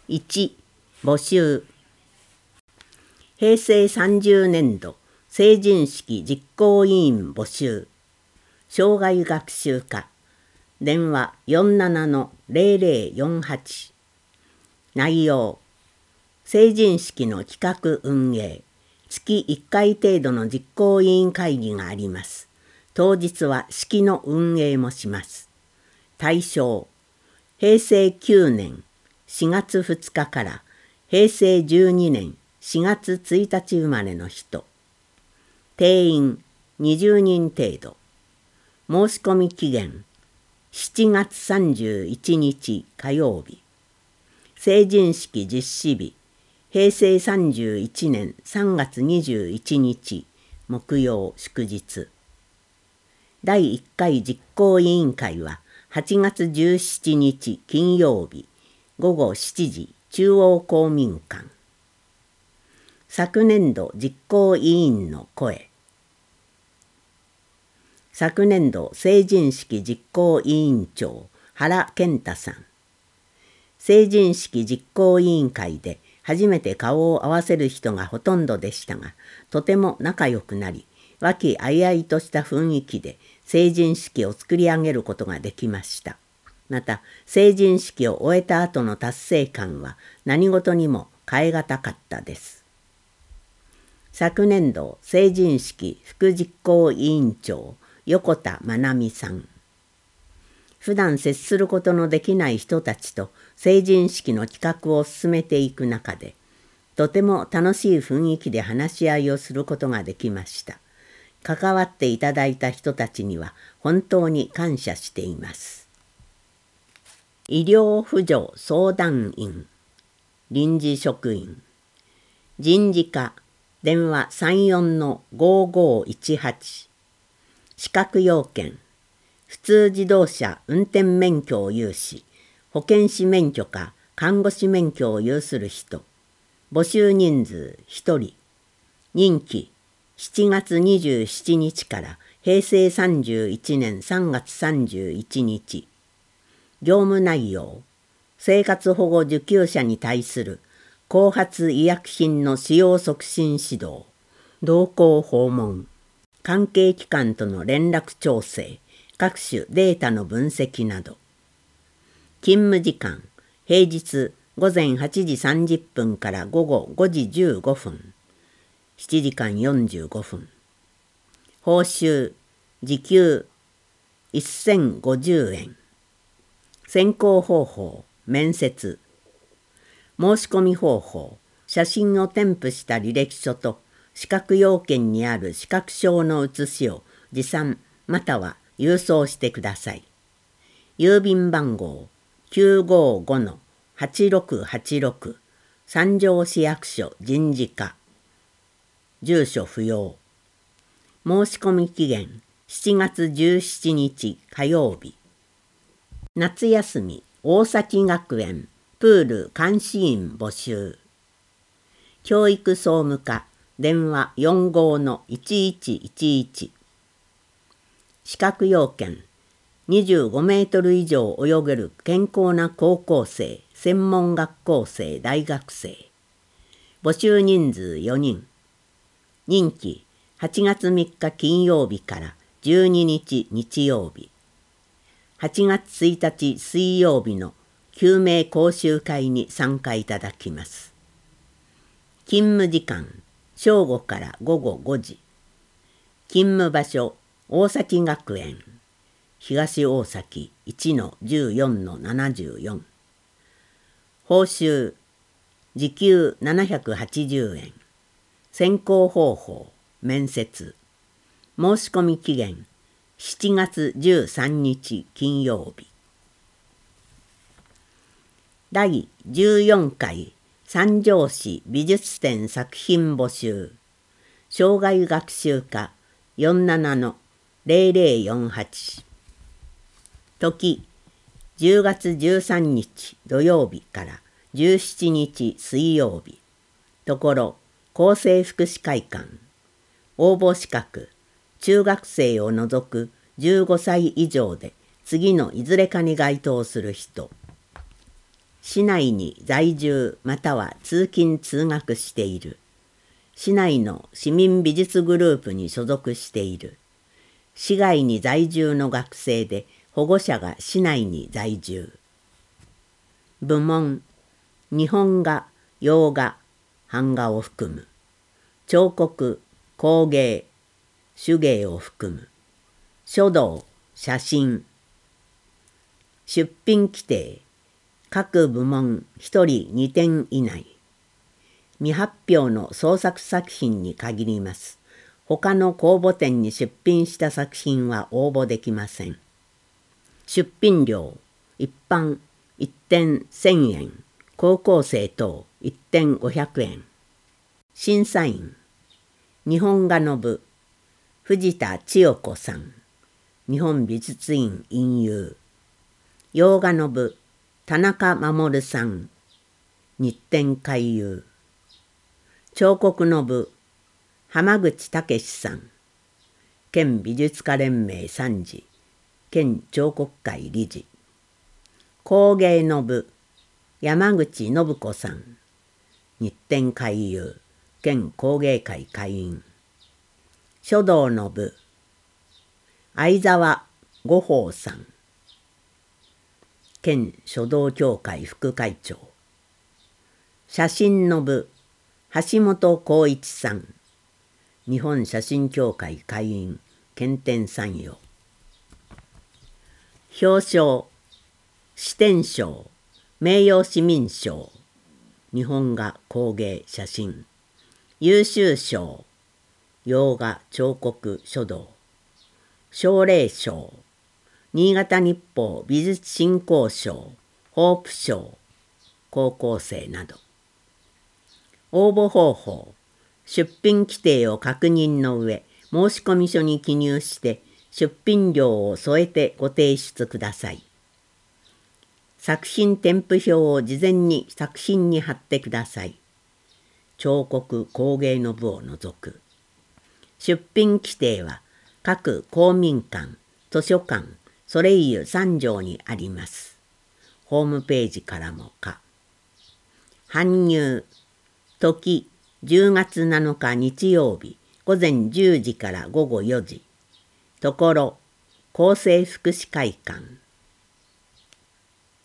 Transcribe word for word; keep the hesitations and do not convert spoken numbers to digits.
いち、募集。平成さんじゅうねんど成人式実行委員募集。障害学習課。電話 よんななのゼロゼロよんはち。内容。成人式の企画運営。月いっかい程度の実行委員会議があります。当日は式の運営もします。対象。平成きゅうねんしがつふつかから平成じゅうにねんしがつついたち生まれの人。定員にじゅうにん程度。申し込み期限しちがつさんじゅういちにち火曜日。成人式実施日平成さんじゅういちねんさんがつにじゅういちにち木曜祝日。だいいっかい実行委員会ははちがつじゅうしちにち金曜日ごごしちじ中央公民館。昨年度実行委員の声。昨年度成人式実行委員長原健太さん。成人式実行委員会で初めて顔を合わせる人がほとんどでしたが、とても仲良くなり、和気あいあいとした雰囲気で成人式を作り上げることができました。また、成人式を終えた後の達成感は何事にも代え難かったです。昨年度成人式副実行委員長横田真奈美さん。普段接することのできない人たちと成人式の企画を進めていく中で、とても楽しい雰囲気で話し合いをすることができました。関わっていただいた人たちには本当に感謝しています。医療扶助相談員、臨時職員、人事課、電話さんよんのごごいちはち。資格要件、普通自動車運転免許を有し、保健師免許か看護師免許を有する人。募集人数ひとり。任期しちがつにじゅうしちにちから平成さんじゅういちねんさんがつさんじゅういちにち。業務内容、生活保護受給者に対する後発医薬品の使用促進指導、同行訪問、関係機関との連絡調整、各種データの分析など。勤務時間、平日ごぜんはちじさんじゅっぷんから午後ごじじゅうごふん、しちじかんよんじゅうごふん。報酬、時給せんごじゅうえん。選考方法、面接。申し込み方法、写真を添付した履歴書と資格要件にある資格証の写しを持参または郵送してください。郵便番号きゅうごごのはちろくはちろく三条市役所人事課。住所不要。申し込み期限しちがつじゅうしちにち火曜日。夏休み大崎学園プール監視員募集。教育総務課電話よんごのいちいちいちいち。資格要件にじゅうごメートル以上泳げる健康な高校生、専門学校生、大学生。募集人数よにん。任期はちがつみっか金曜日からじゅうににち日曜日。はちがつついたち水曜日の救命講習会に参加いただきます。勤務時間正午からごごごじ。勤務場所大崎学園東大崎いちのじゅうよんのななじゅうよん。報酬時給ななひゃくはちじゅうえん。選考方法面接。申し込み期限しちがつじゅうさんにち金曜日。だいじゅうよんかい三条市美術展作品募集。障害学習課よんななのゼロゼロよんはち。時じゅうがつじゅうさんにち土曜日からじゅうしちにち水曜日。ところ厚生福祉会館。応募資格中学生を除くじゅうごさい以上で次のいずれかに該当する人。 市内に在住または通勤通学している。市内の市民美術グループに所属している。市外に在住の学生で保護者が市内に在住。部門、日本画、洋画、版画を含む。彫刻、工芸、手芸を含む。書道、写真。出品規定、各部門ひとりにてん以内。未発表の創作作品に限ります。他の公募展に出品した作品は応募できません。出品料、一般いってんせんえん、高校生等いってんごひゃくえん。審査員、日本画の部、藤田千代子さん、日本美術院院友。洋画の部、田中守さん、日展回遊。彫刻の部、浜口武さん、県美術家連盟参事、県彫刻会理事。工芸の部、山口信子さん、日展回遊、県工芸会会員。書道の部、相沢五宝さん、県書道協会副会長。写真の部、橋本浩一さん、日本写真協会会員、県展参与。表彰、支店賞、名誉市民賞、日本画工芸写真。優秀賞、洋画彫刻書道。奨励賞、新潟日報美術振興賞、ホープ賞、高校生など。応募方法、出品規定を確認の上、申込書に記入して出品料を添えてご提出ください。作品添付表を事前に作品に貼ってください。彫刻工芸の部を除く。出品規定は各公民館、図書館、ソレイユさん条にあります。ホームページからもか。搬入、時じゅうがつなのか日曜日午前じゅうじから午後よじ。ところ、厚生福祉会館。